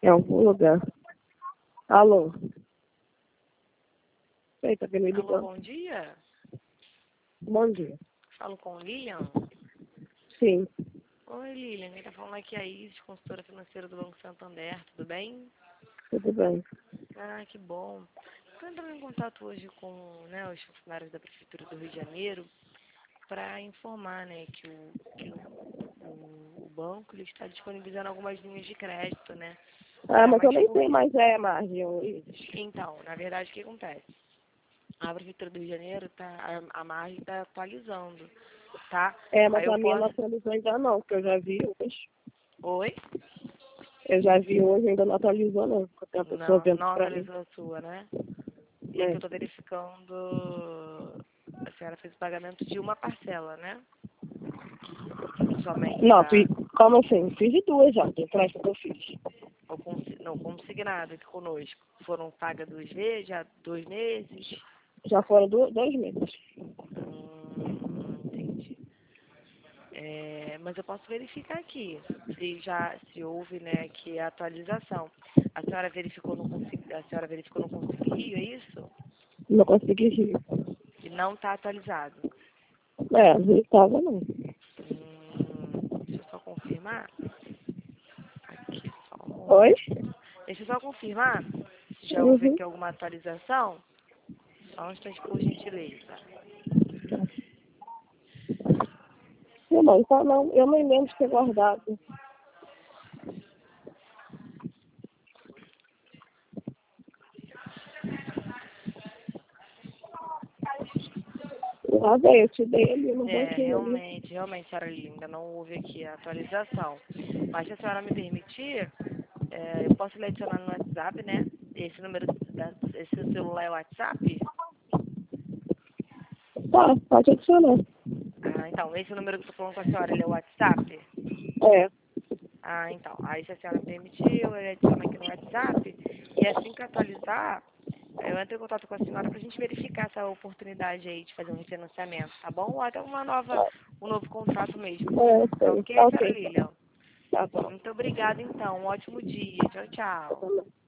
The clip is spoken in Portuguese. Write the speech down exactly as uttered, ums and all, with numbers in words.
em algum lugar. Alô? Eita, que me ligou. Alô, bom dia. Bom dia. Falo com Lilian. Sim, Oi, Lilian. Quem tá falando aqui é a Isis, consultora financeira do Banco Santander. Tudo bem? tudo bem. Ah, que bom. Estou entrando em contato hoje com, né, os funcionários da Prefeitura do Rio de Janeiro para informar, né, que, o, que o, o, o banco ele está disponibilizando algumas linhas de crédito, né? Ah, Para mas eu mais nem curto. sei mais é margem, Luiz. Então, na verdade, o que acontece? A Prefeitura do Rio de Janeiro, tá, a, a margem está atualizando, tá? É, mas Aí eu a minha não posso... atualizou ainda não, porque eu já vi hoje. Oi? Eu já vi hoje, ainda não atualizou não. Porque tem a pessoa Não, vendo não pra mim. atualizou a sua, né? E aqui É. eu tô verificando, a senhora fez o pagamento de uma parcela, né? Somente Não, da, fiz, como assim? Fiz de duas já, tem presta que eu fiz. ou consi- não, consignado aqui conosco. Foram pagas duas vezes, já dois meses? Já foram du- dois meses. Hum, entendi. É, mas eu posso verificar aqui, se já, se houve, né, que a atualização. A senhora verificou no consegui, a senhora verificou no Consigo Rio, é isso? Não consegui rir. E não está atualizado. É, não estava não. Hum, deixa eu só confirmar. Aqui, só um Oi? momento. Deixa eu só confirmar se já houve Uhum. aqui alguma atualização. Só um instante, por gentileza. Não, não, então não, eu nem lembro de ter guardado. Lá veio, eu te dei ali no É, banquinho ali. realmente, realmente, senhora Lili, ainda não houve aqui a atualização. Mas se a senhora me permitir, é, eu posso lhe adicionar no WhatsApp, né? Esse número, da, esse celular é o WhatsApp? Tá, pode adicionar. Ah, então, esse número que eu tô falando com a senhora, ele é o WhatsApp? É, Ah, então. Aí, se a senhora me permitir, eu adiciono aqui no WhatsApp. E assim que atualizar, eu entro em contato com a senhora para a gente verificar essa oportunidade aí de fazer um refinanciamento, tá bom? Ou até uma nova, um novo contrato mesmo. é, Tá sei. ok, Tá senhora ok, Lilian? tá bom. Muito obrigada, então. Um ótimo dia. Tchau, tchau. Tá bom.